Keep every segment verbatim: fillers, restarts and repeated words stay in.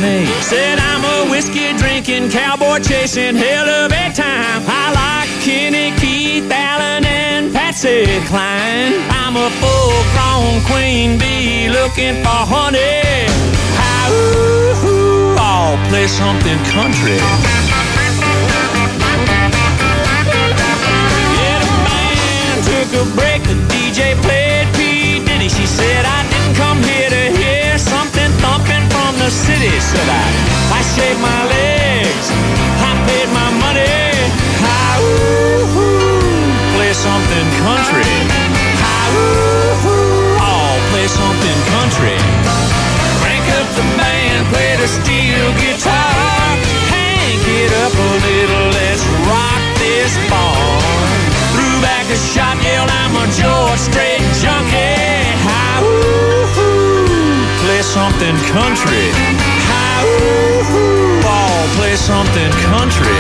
lemonade. Said I'm a whiskey drinking, cowboy chasing, hell of a time. I like Kenny, Keith, Allen, and Patsy Cline. I'm a full-grown queen bee looking for honey. Hi-ooh, I'll play something country. Yeah, the band took a break, the D J played P. Diddy. She said I didn't come here to hear something thumping from the city. Said I, I shaved my legs, I paid my money. Hi-ooh, play something country. Hi-ooh, I'll play something country. Crank up the band, play the steel guitar. Hank it up a little, let's rock this barn. Threw back a shot, yelled I'm a George Strait junkie. Hi-ooh, play something country. Hi-ooh, I'll play something country.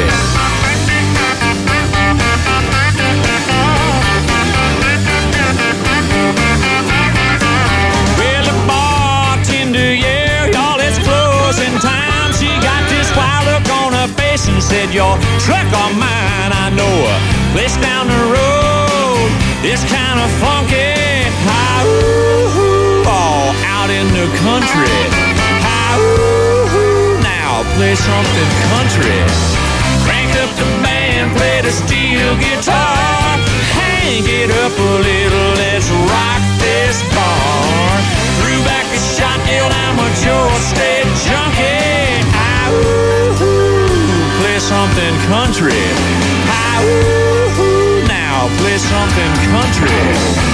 Well, the bartender, yeah, y'all, it's closing time. She got this wild look on her face and said, your truck or mine, I know a place down the road. It's kind of funky. Hi-ooh, all out in the country. Hi-ooh, now play something country. Crank up the band, play the steel guitar. Hang it up a little, let's rock this bar. Threw back a shot, yelled I'm a George Strait junkie. Hi-ooh, play something country. Hi-ooh, now play something country.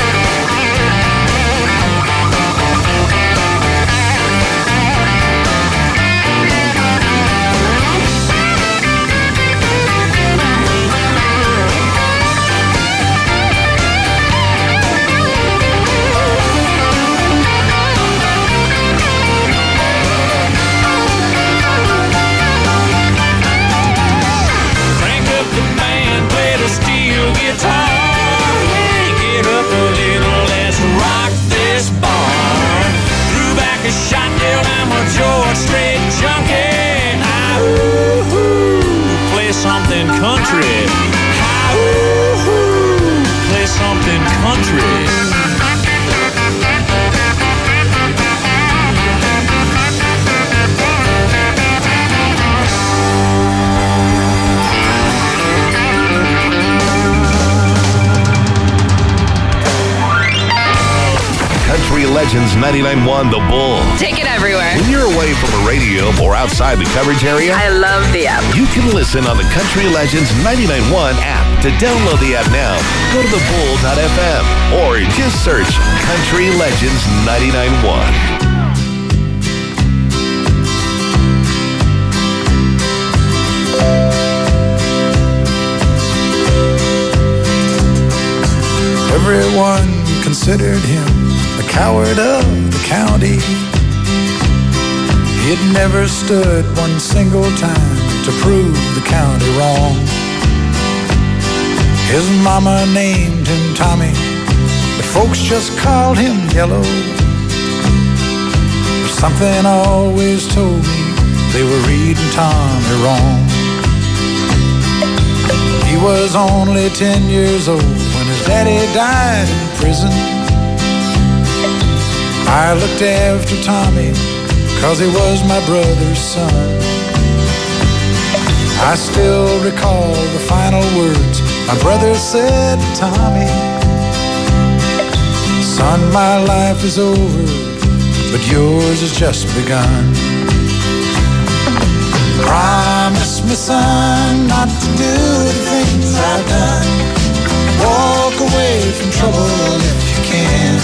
Something country. Hi-ooh, play something country. Country Legends ninety-nine point one The Bull. Take it everywhere. When you're away from a radio or outside the coverage area, I love the app. You can listen on the Country Legends ninety-nine point one app. To download the app now, go to the bull dot f m or just search Country Legends ninety-nine point one. Everyone considered him the coward of the county. He'd never stood one single time to prove the county wrong. His mama named him Tommy, but folks just called him Yellow. Something always told me they were reading Tommy wrong. He was only ten years old when his daddy died in prison. I looked after Tommy, cause he was my brother's son. I still recall the final words my brother said to Tommy. Son, my life is over, but yours has just begun. Promise me, son, not to do the things I've done. Walk away from trouble if you can.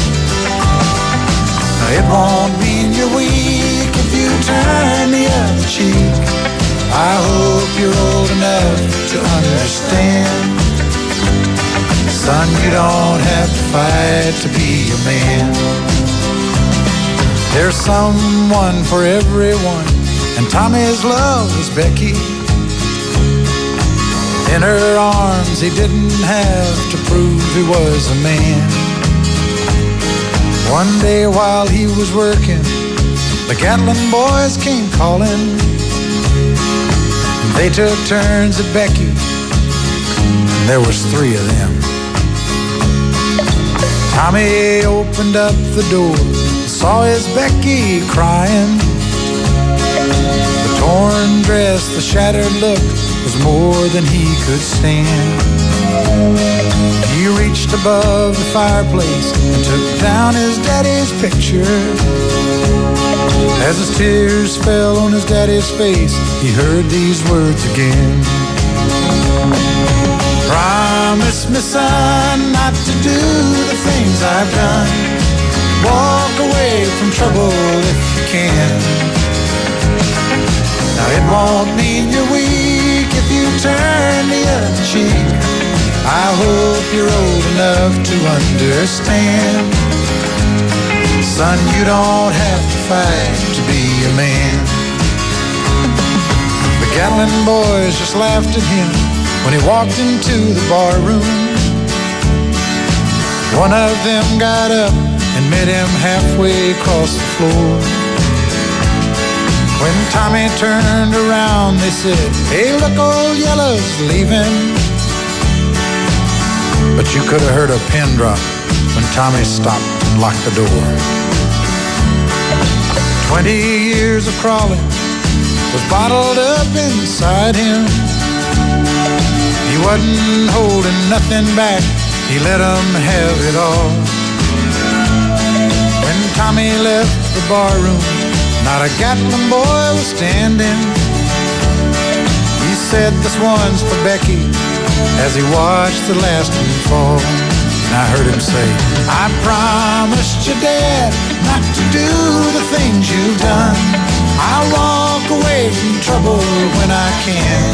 It won't mean you're weak if you turn the other cheek. I hope you're old enough to understand. Son, you don't have to fight to be a man. There's someone for everyone, and Tommy's love was Becky. In her arms he didn't have to prove he was a man. One day while he was working, The Gatlin boys came calling. They took turns at Becky, and there was three of them. Tommy opened up the door, saw his Becky crying. The torn dress, the shattered look was more than he could stand. He reached above the fireplace and took down his daddy's picture. As his tears fell on his daddy's face, he heard these words again. Promise me, son, not to do the things I've done. Walk away from trouble if you can. Now it won't mean you're weak if you turn the other cheek. I hope you're old enough to understand. Son, you don't have to fight to be a man. The Gatlin boys just laughed at him when he walked into the bar room. One of them got up and met him halfway across the floor. When Tommy turned around, they said, "Hey, look, old Yellow's leaving." But you could have heard a pin drop when Tommy stopped and locked the door. Twenty years of crawling was bottled up inside him. He wasn't holding nothing back, he let them have it all. When Tommy left the bar room, not a Gatlin boy was standing. He said, "This one's for Becky," as he watched the last one fall. And I heard him say, "I promised your dad not to do the things you've done. I'll walk away from trouble when I can.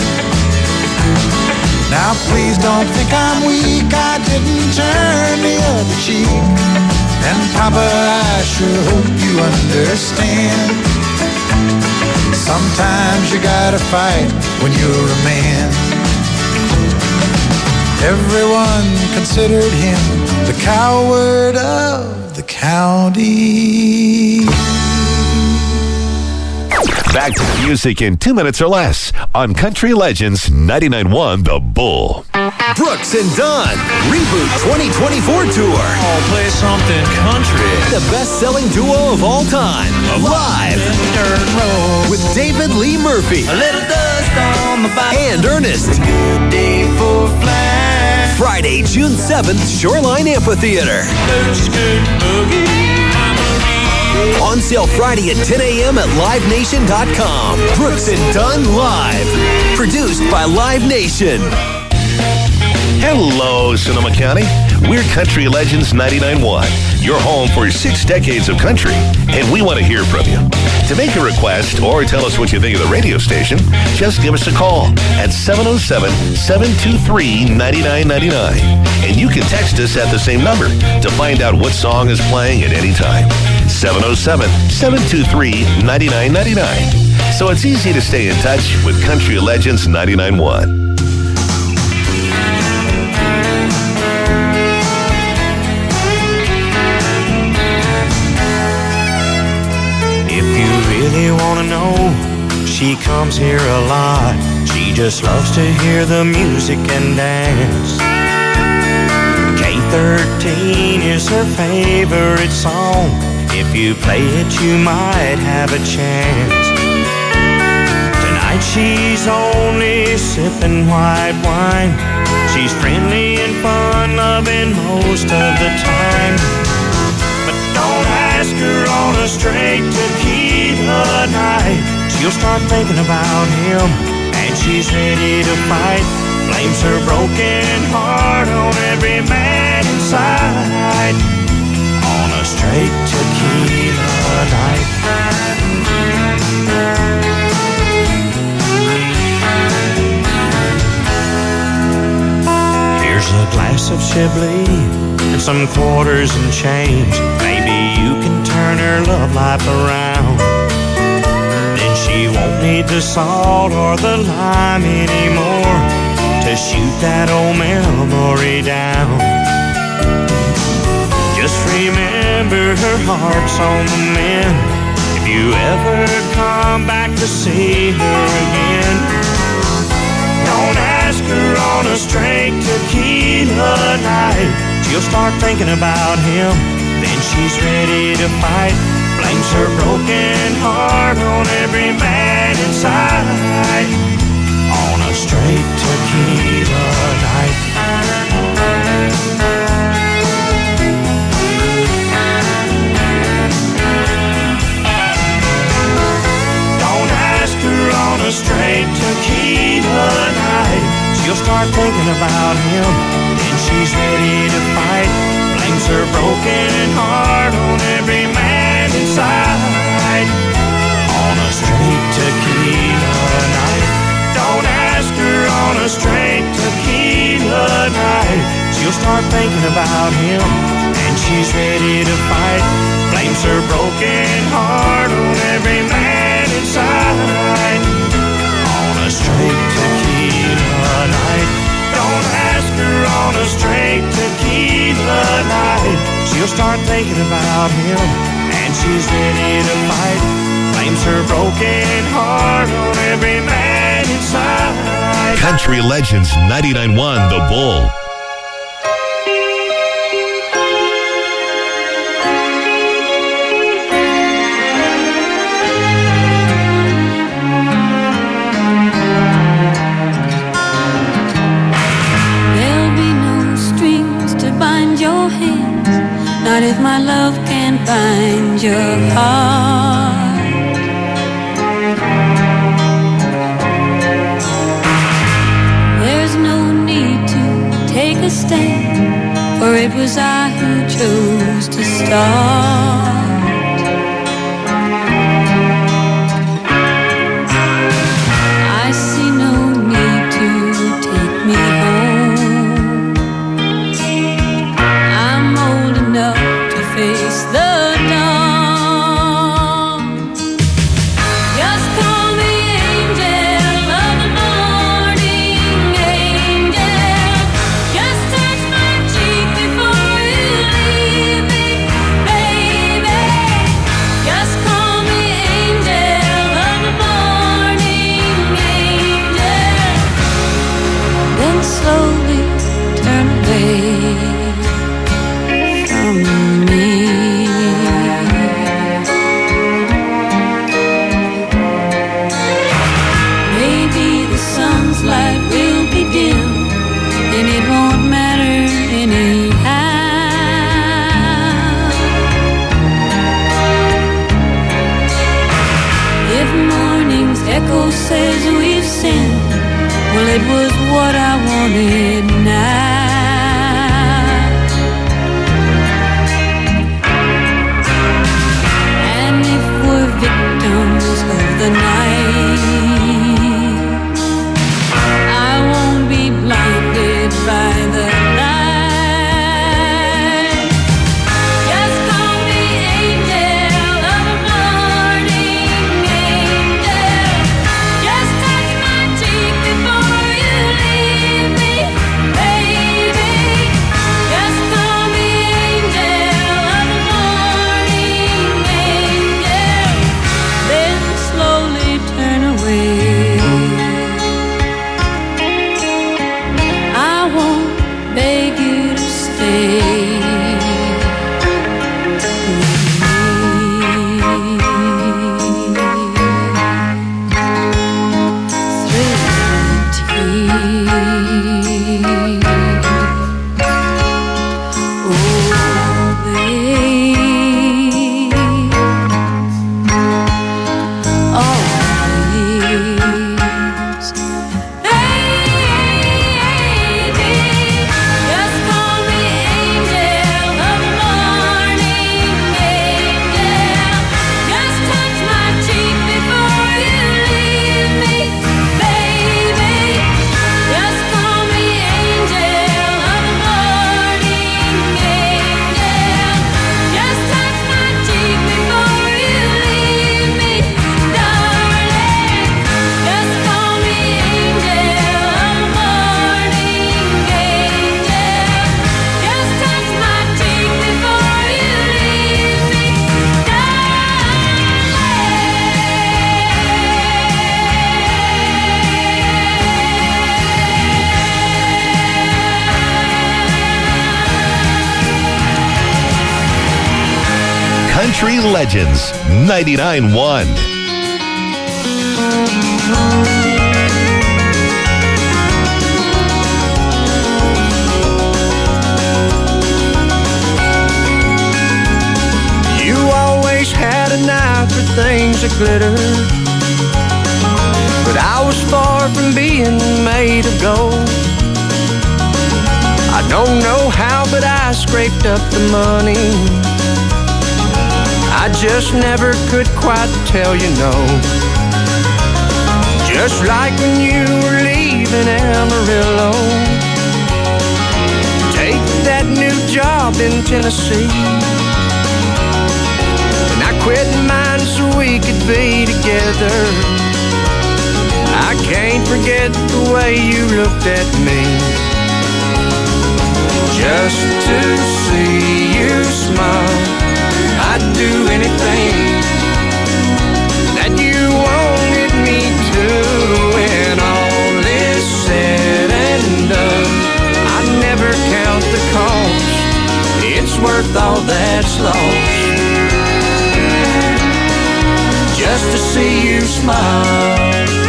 Now please don't think I'm weak, I didn't turn the other cheek. And Papa, I sure hope you understand. Sometimes you gotta fight when you're a man." Everyone considered him the coward of the county. Back to the music in two minutes or less on Country Legends ninety-nine point one The Bull. Brooks and Dunn Reboot twenty twenty-four Tour. I'll play something country. The best-selling duo of all time. Live. Dirt road. With David Lee Murphy. A little dust on the bike. And Ernest. Good day for flying. Friday, June seventh, Shoreline Amphitheater. Boot scoot boogie. On sale Friday at ten a.m. at live nation dot com. Brooks and Dunn Live. Produced by Live Nation. Hello, Sonoma County. We're Country Legends ninety-nine point one, your home for six decades of country, and we want to hear from you. To make a request or tell us what you think of the radio station, just give us a call at seven oh seven, seven two three, nine nine nine nine. And you can text us at the same number to find out what song is playing at any time. seven oh seven, seven two three, nine nine nine nine. So it's easy to stay in touch with Country Legends ninety-nine point one. Really wanna know, she comes here a lot. She just loves to hear the music and dance. K thirteen is her favorite song. If you play it, you might have a chance. Tonight she's only sipping white wine. She's friendly and fun-loving most of the time. But don't ask her on a straight tequila night. She'll start thinking about him, and she's ready to fight. Blames her broken heart on every man inside. On a straight tequila night. Here's a glass of Chablis and some quarters and change. Maybe you can turn her love life around. Then she won't need the salt or the lime anymore to shoot that old memory down. Just remember her heart's on the mend. If you ever come back to see her again, don't ask her on a straight tequila night. She'll start thinking about him, then she's ready to fight. Blames her broken heart on every man inside on a straight tequila night. Don't ask her on a straight tequila night. She'll start thinking about him, then she's ready to fight. Blames her broken heart on every man inside on a straight tequila night. Don't ask her on a straight tequila night. She'll start thinking about him, and she's ready to fight. Blames her broken heart on every man inside on a straight tequila night. Don't ask her on a straight tequila night. She'll start thinking about him, and she's ready to fight. Blames her broken heart on every man inside. Country Legends ninety-nine point one The Bull. Not if my love can find your heart. There's no need to take a stand, for it was I who chose to start. I see no need to take me home. Face the dawn. Just call me angel of the morning, angel. Just touch my cheek before you leave me, baby. Just call me angel of the morning, angel. Then slowly turn away from me. Echo says we've sinned. Well, it was what I wanted now. And if we're victims of the night, I won't be blinded by the light. Just call me angel of the morning, angel. Just touch my cheek before you leave me, baby. Country Legends ninety-nine point one. You always had an eye for things that glitter, but I was far from being made of gold. I don't know how, but I scraped up the money. I just never could quite tell you no. Just like when you were leaving Amarillo, take that new job in Tennessee, and I quit mine so we could be together. I can't forget the way you looked at me. Just to see you smile, I'd do anything that you wanted me to. When all is said and done, I'd never count the cost. It's worth all that's lost, just to see you smile.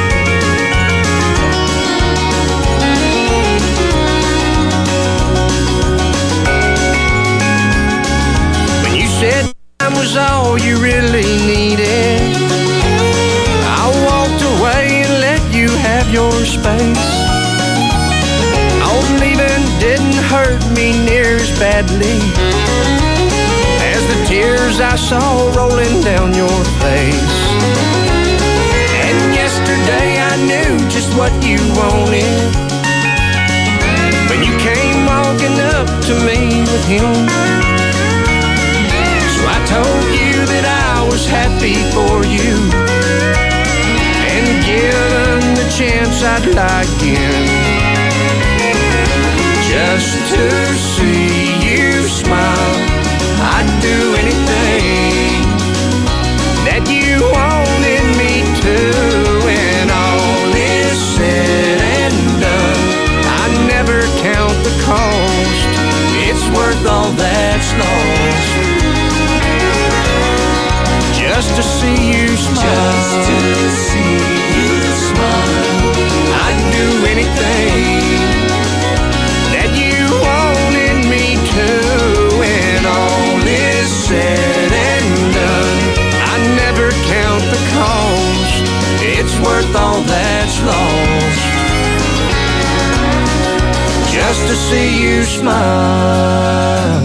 Said time was all you really needed, I walked away and let you have your space. Oh, leaving didn't hurt me near as badly as the tears I saw rolling down your face. And yesterday I knew just what you wanted when you came walking up to me with him. I told you that I was happy for you, and given the chance I'd lie again, just to see you smile. I'd do anything that you wanted me to. When all is said and done, I never count the cost. It's worth all that's lost, just to see you smile. Just to see you smile. I'd do anything that you wanted me to. When all is said and done, I never count the cost. It's worth all that's lost, just to see you smile.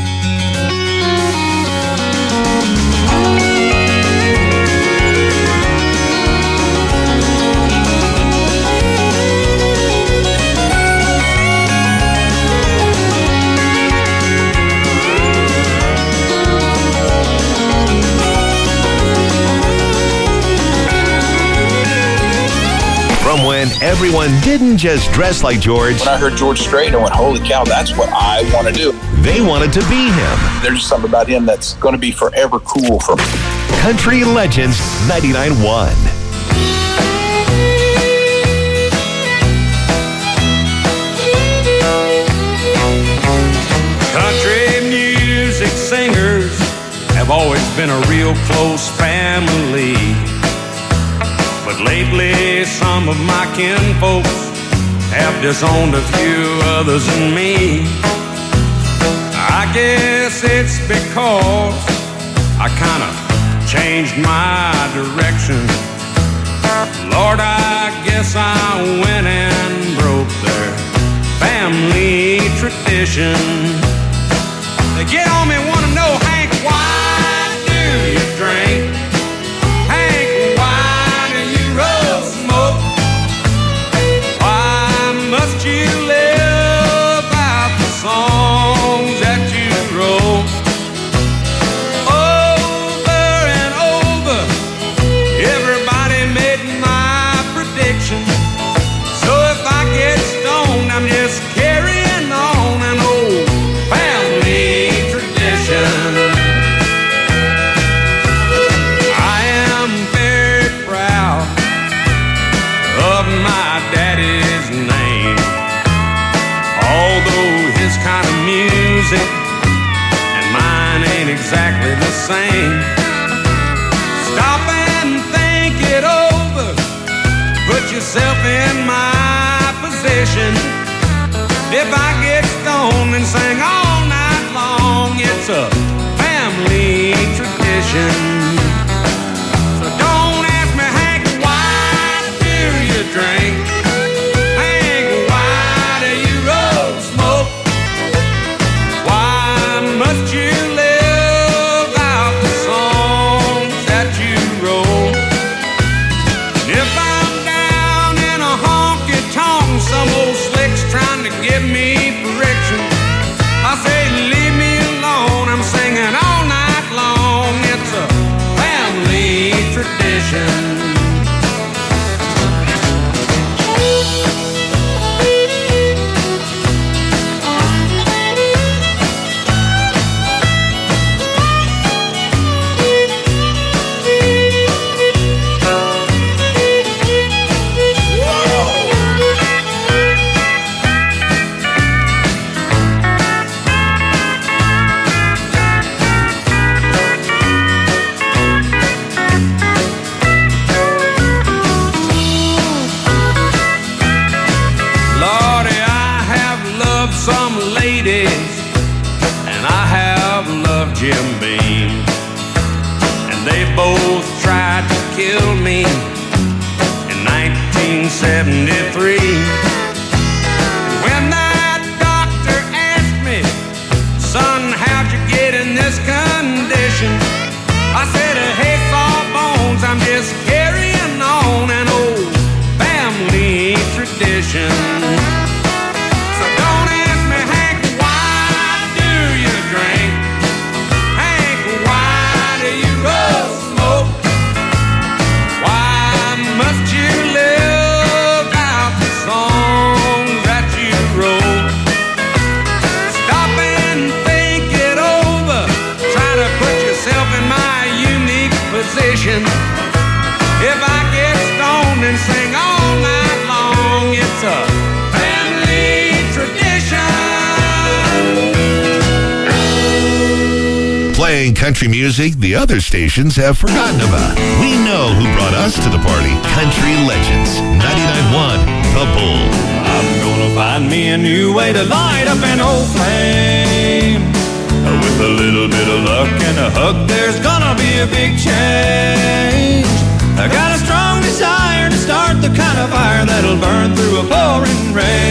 From when everyone didn't just dress like George. When I heard George Strait, I went, holy cow, that's what I want to do. They wanted to be him. There's just something about him that's going to be forever cool for me. Country Legends ninety-nine point one. Country music singers have always been a real close family, but lately some of my kinfolks have disowned a few others than me. I guess it's because I kind of changed my direction. Lord, I guess I went and broke their family tradition. They get on me, want to know, Hank, why do you drink? Hank, why do you roll smoke? Why must you live out the songs that you wrote? Over and over, everybody made my prediction. So if I get stoned, I'm just carrying on an old family tradition. Jim Beam. And they both tried to kill me in nineteen seventy-three. When that doctor asked me, son, how'd you get in this condition? I said, hey, Sawbones, I'm just carrying on an old family tradition. So don't ask me, Hank, why do you drink? Hank, why do you roll smoke? Why must you live out the songs that you wrote? Stop and think it over. Try to put yourself in my unique position. If I get stoned and sing all night long, it's a family tradition. Playing country music the other stations have forgotten about. We know who brought us to the party. Country Legends, ninety-nine point one, The Bull. I'm gonna find me a new way to light up an old flame. With a little bit of luck and a hug, there's gonna be a big change. I got a strong desire to start the kind of fire that'll burn through a pouring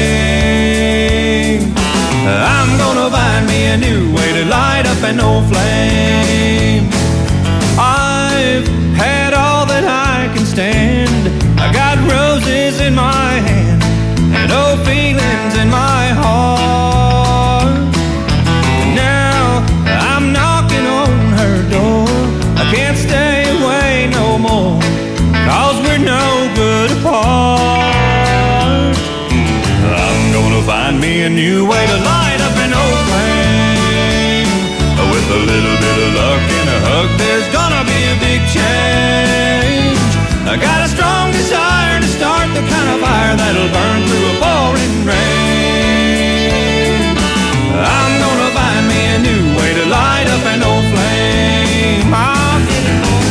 rain. I'm gonna find me a new way to light up an old flame. I've had all that I can stand. I got roses in my hand and old feelings in my heart. Now I'm knocking on her door. I can't stay away no more, 'cause we're no good apart. I'm gonna find me a new way to light up an old flame. With a little bit of luck and a hug, there's gonna be a big change. I got a strong desire to start the kind of fire that'll burn through a pouring rain. I'm gonna find me a new way to light up an old flame. I'll get it on.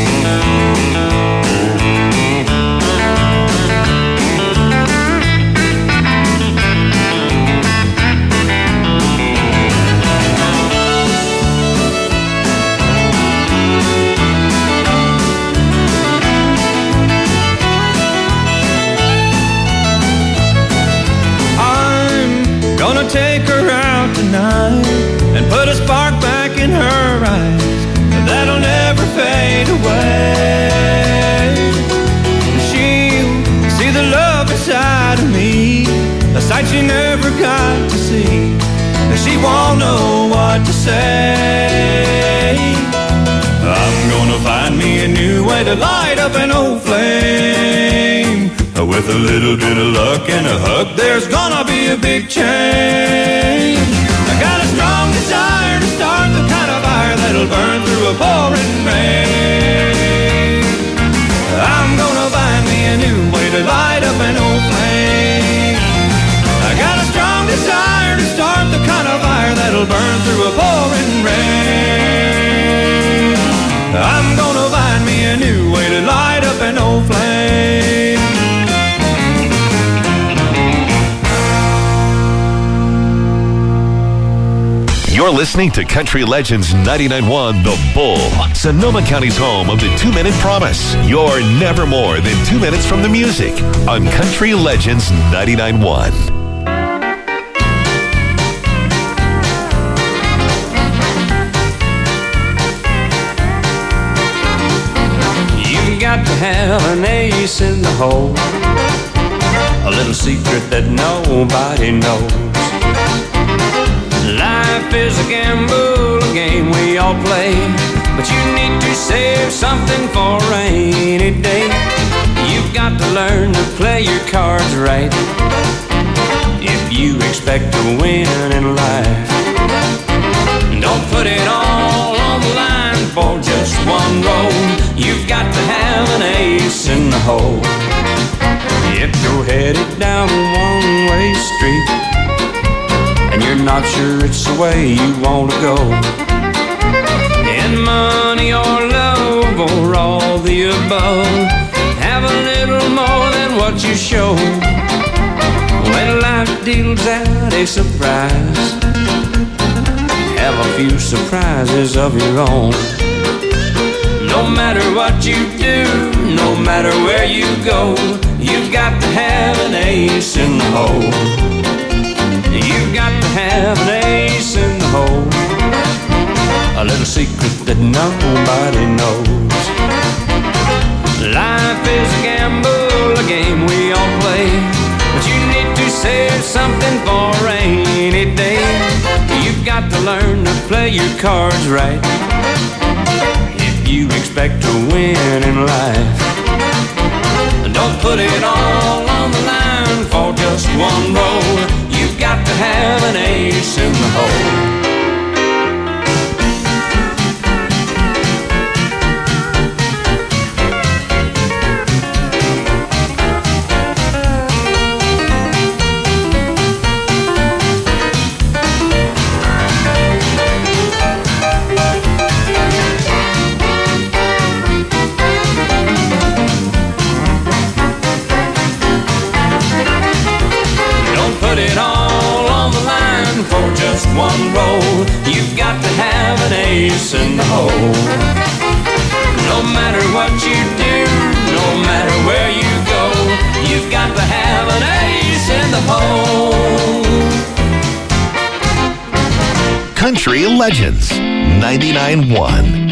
Gonna take her out tonight and put a spark back in her eyes that'll never fade away. She'll see the love inside of me, a sight she never got to see. She won't know what to say. I'm gonna find me a new way to light up an old flame. With a little bit of luck and a hug, there's gonna be a big change. I got a strong desire to start the kind of fire that'll burn through a pouring rain. I'm gonna find me a new way to light up an old flame. I got a strong desire to start the kind of fire that'll burn through a pouring rain. I'm gonna find me a new way to light up an old flame. You're listening to Country Legends ninety-nine point one, The Bull, Sonoma County's home of the two-minute promise. You're never more than two minutes from the music on Country Legends ninety-nine point one. You've got to have an ace in the hole, a little secret that nobody knows. Life is a gamble, a game we all play, but you need to save something for a rainy day. You've got to learn to play your cards right if you expect to win in life. Don't put it all on the line for just one roll. You've got to have an ace in the hole. If you're headed down a one-way street and you're not sure it's the way you want to go, in money or love or all the above, have a little more than what you show. When life deals out a surprise, have a few surprises of your own. No matter what you do, no matter where you go, you've got to have an ace in the hole. You've got to have an ace in the hole. A little secret that nobody knows. Life is a gamble, a game we all play, but you need to save something for a rainy day. You've got to learn to play your cards right if you expect to win in life. Don't put it all on the line for just one roll. You've got to have an ace in the hole. One roll, you've got to have an ace in the hole. No matter what you do, no matter where you go, you've got to have an ace in the hole. Country Legends ninety-nine point one.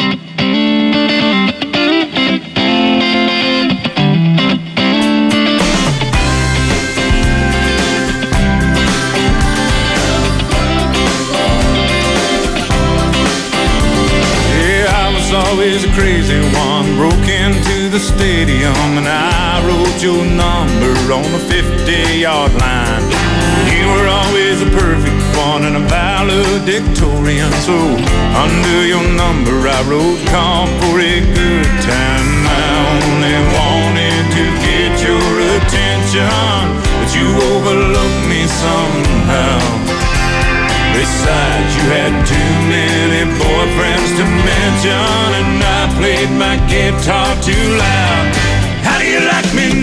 Always a crazy one, broke into the stadium and I wrote your number on the fifty-yard line. You were always a perfect one and a valedictorian, so under your number I wrote "Come for a good time." I only wanted to get your attention, but you overlooked me somehow. Besides, you had too many boyfriends to mention, and I played my guitar too loud. How do you like me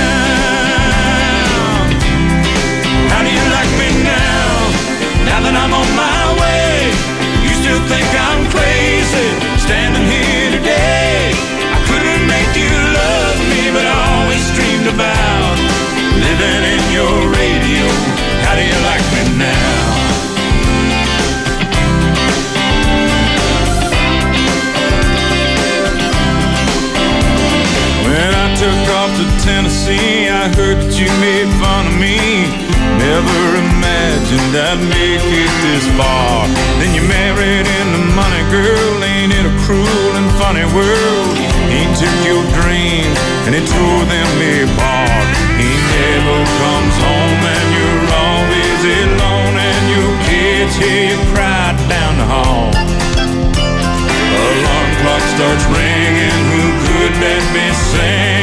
now? How do you like me now? Now that I'm on my way, you still think I'm crazy, standing here today. I couldn't make you love me, but I always dreamed about living in your radio. How do you like me now? Took off to Tennessee, I heard that you made fun of me. Never imagined I'd make it this far. Then you married into money, girl. Ain't it a cruel and funny world? He took your dreams and he tore them apart. He never comes home and you're always alone, and your kids hear you cry down the hall. Alarm clock starts ringing, who could that be saying?